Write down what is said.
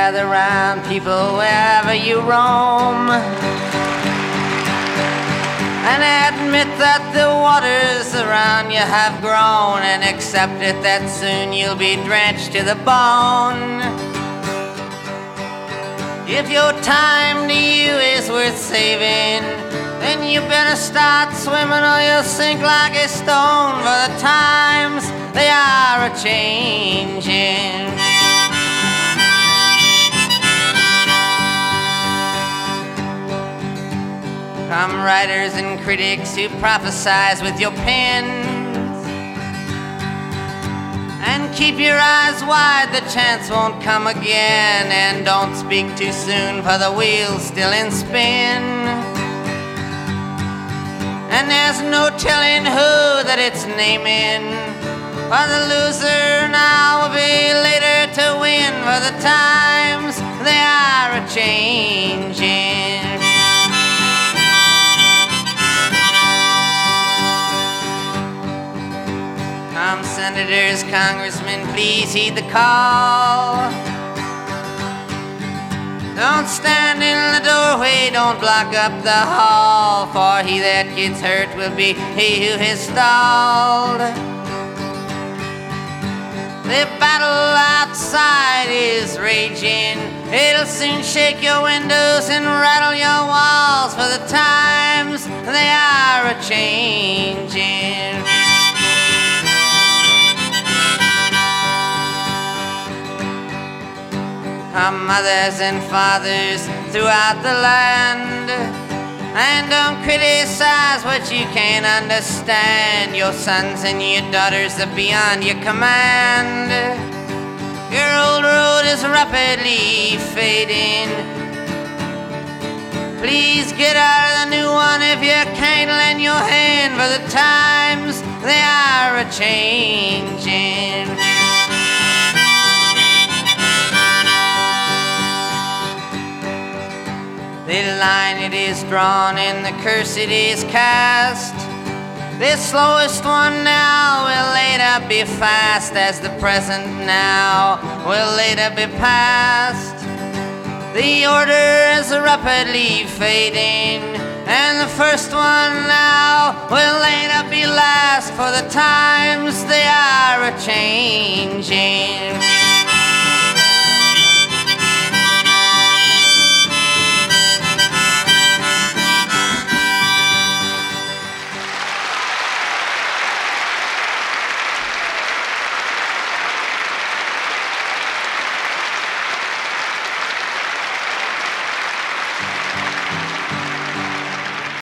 gather round people wherever you roam, and admit that the waters around you have grown, and accept it that soon you'll be drenched to the bone. If your time to you is worth saving, then you better start swimming or you'll sink like a stone, for the times they are a-changing. Come writers and critics who prophesize with your pens, and keep your eyes wide, the chance won't come again. And don't speak too soon, for the wheel's still in spin, and there's no telling who that it's naming, for the loser now will be later to win, for the times they are a-changing. Come senators, congressmen, please heed the call. Don't stand in the doorway, don't block up the hall, for he that gets hurt will be he who has stalled. The battle outside is raging, it'll soon shake your windows and rattle your walls, for the times they are a-changing. Come mothers and fathers throughout the land, and don't criticize what you can't understand. Your sons and your daughters are beyond your command. Your old road is rapidly fading. Please get out of the new one if you can't lend your hand, for the times they are a-changing. The line it is drawn and the curse it is cast. The slowest one now will later be fast, as the present now will later be past. The order is rapidly fading, and the first one now will later be last, for the times they are a-changing.